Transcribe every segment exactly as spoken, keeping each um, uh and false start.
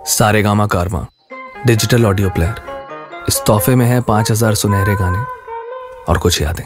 सारेगामा कारवां digital audio player. इस तोहफे में है पांच हजार सुनहरे गाने और कुछ यादें।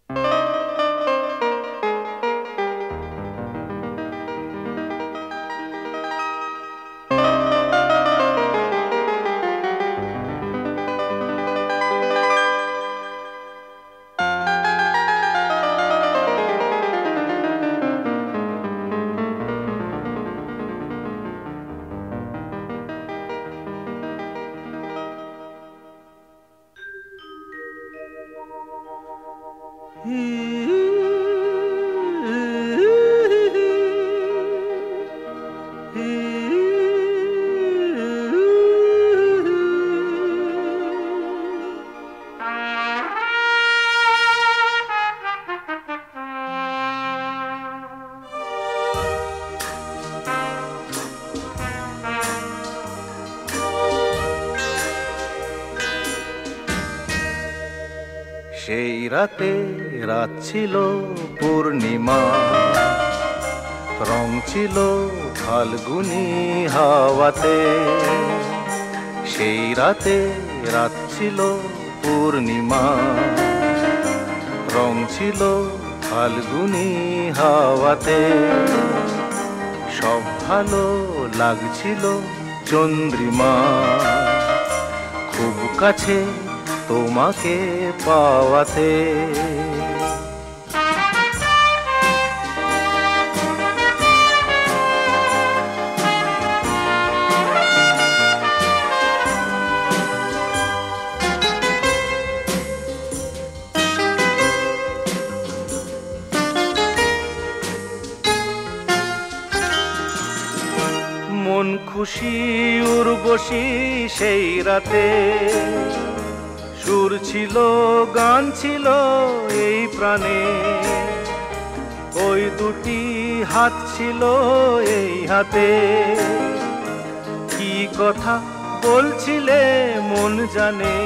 সেই রাতে রাত ছিল পূর্ণিমা, রং ছিল ফাল্গুনি হাওয়াতে। সেই রাতে রাত ছিল পূর্ণিমা, রং ছিল ফাল্গুনি হাওয়াতে। সব ভালো লাগছিল চন্দ্রিমা, খুব কাছে তোমাকে পাওয়াতে। মন খুশি উর্বশী সেই রাতে, সুর ছিল গান ছিল এই প্রাণে। ওই দুটি হাত ছিল এই হাতে, কি কথা বলছিলে মন জানে।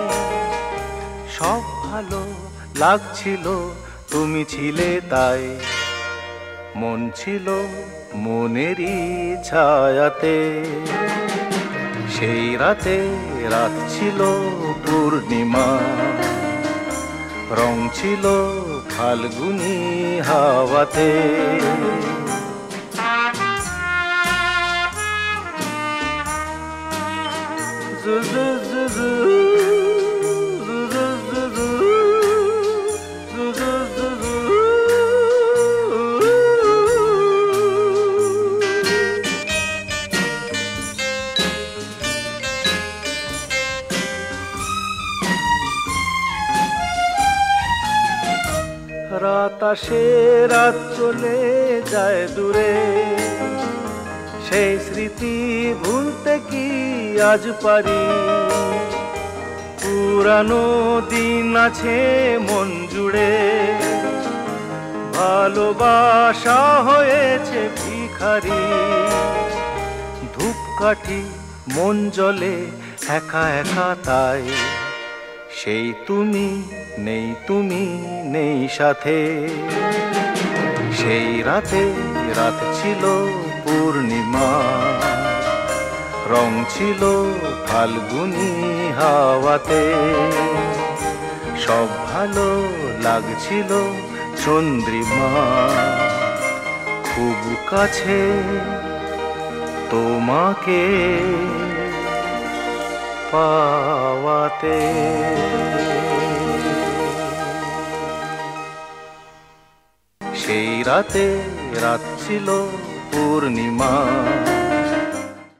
সব ভালো লাগছিল তুমি ছিলে তাই, মন ছিল মনেরই ছায়াতে। সেই রাতে রাত ছিল পূর্ণিমা, রং ছিল ফাল্গুনি হাওয়াতে। জু জু জু জু রাত আসে রাত চলে যায় দূরে, সেই স্মৃতি ভুলতে কি আজ পারি। পুরানো দিন আছে মন জুড়ে, ভালোবাসা হয়েছে ভিখারি। ধূপকাঠি মন জ্বলে একা একা তাই, সেই তুমি নেই তুমি নেই সাথে। সেই রাতে রাত ছিল পূর্ণিমা, রং ছিল ফাল্গুনি হাওয়াতে। সব ভালো লাগছিল চন্দ্রিমা, খুব কাছে তোমাকে পাওয়াতে। সেই রাতে রাত ছিল পূর্ণিমা,